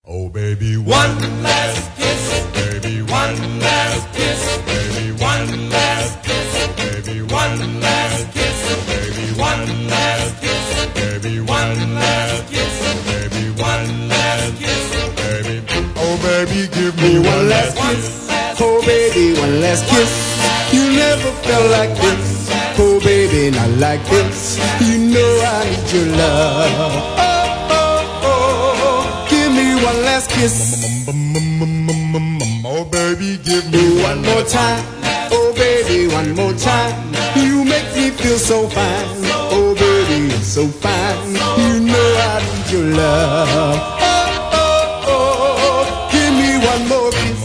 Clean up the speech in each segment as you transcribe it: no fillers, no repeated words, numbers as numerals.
Oh baby, one last kiss, baby, one last kiss, baby, one last kiss, baby, one last kiss, baby, one last kiss, baby, one last kiss, baby, one last kiss, baby. Oh baby, give me one last kiss. Oh baby, one last kiss. You never felt like this. Oh baby, not like this. You know I need your love. Give me one last kiss. Oh baby, give me one more time. Oh baby, one more time. You make me feel so fine. Oh baby, it's so fine. You know I need your love. Give me one more kiss.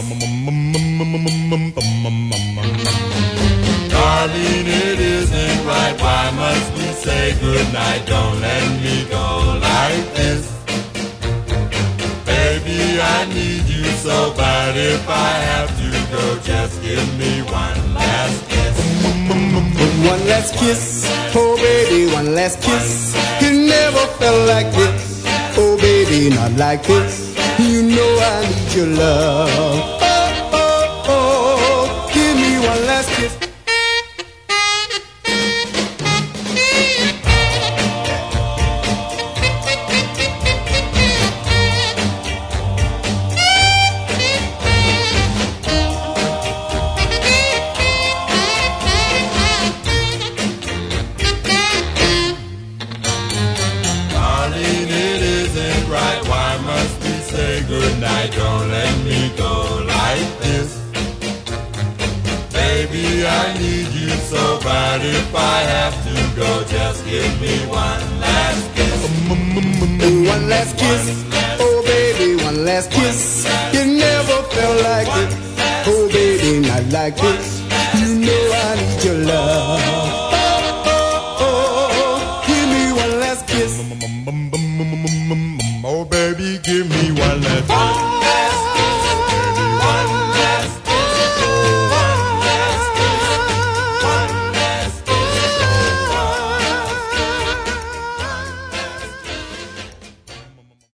Darling, it isn't right. Why must we say goodnight? Don't let me go like this. Baby, I need you so bad. If I have to go, just give me one last kiss. One last kiss. Oh baby, one last kiss. It never felt like this. Oh baby, not like this. You know I need your love. Give me one last kiss. Why must we say goodnight? Don't let me go like this. Baby, I need you so bad. If I have to go, just give me one last kiss. One last kiss. Oh baby, one last kiss. You never felt like it. Oh baby, not like this. You know I need your love. Give me one last kiss. Oh baby, give me one last kiss.